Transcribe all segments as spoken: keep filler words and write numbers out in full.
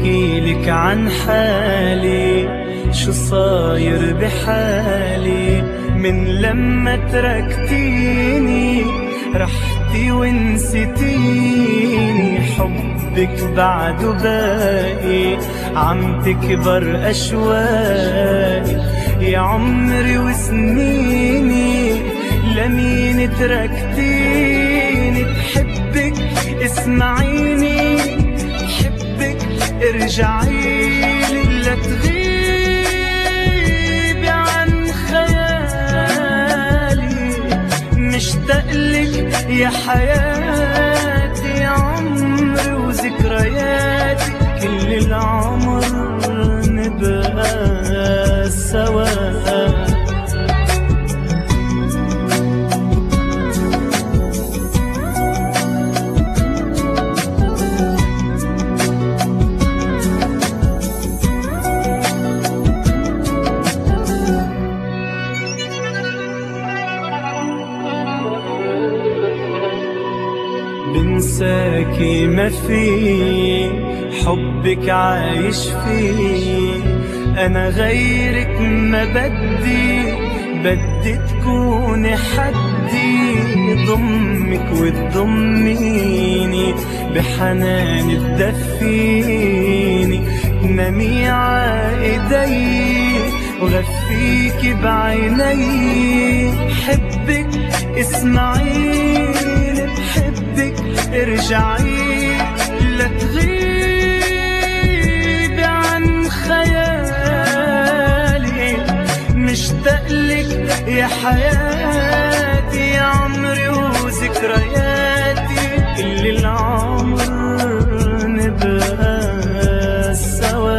بحكيلك عن حالي شو صاير بحالي من لما تركتيني، رحتي ونسيتيني، حبك بعده باقي، عم تكبر أشواقي يا عمري وسنيني، لمين تركتيني؟ بحبك اسمعيني، بحبك ارجعيلي، لا تغيبي عن خيالي، مشتاقلك يا حياتي يا عمري وذكرياتي، كل العمر نبقى سوا. بنساكي ما في، حبك عايش فيه، أنا غيرك ما بدي، بدي تكوني حدي، ضمك وتضميني، بحنان تدفيني، نامي عايدي وغفيكي بعيني، حبك اسمعيني، بحبك ارجعي، لا تغيبي عن خيالي، مشتاقلك يا حياتي يا عمري وذكرياتي، كل العمر نبقى سوا.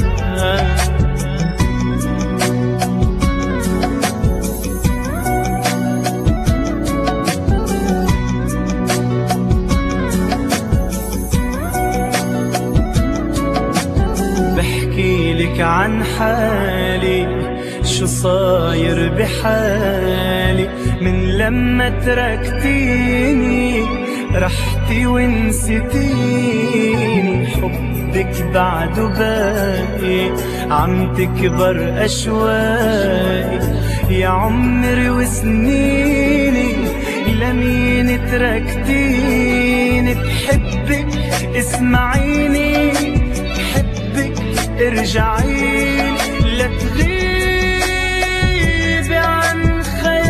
بحكيلك عن حالي شو صاير بحالي من لما تركتيني، رحتي ونسيتيني، حبك بعده باقي، عم تكبر أشواقي يا عمري وسنيني، لمين تركتيني؟ بحبك اسمعيني، ارجعي، لا تغيبي عن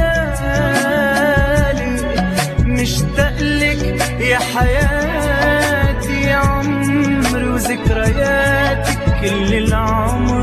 خيالي، مشتاقلك يا حياتي يا عمري وذكرياتي، كل العمر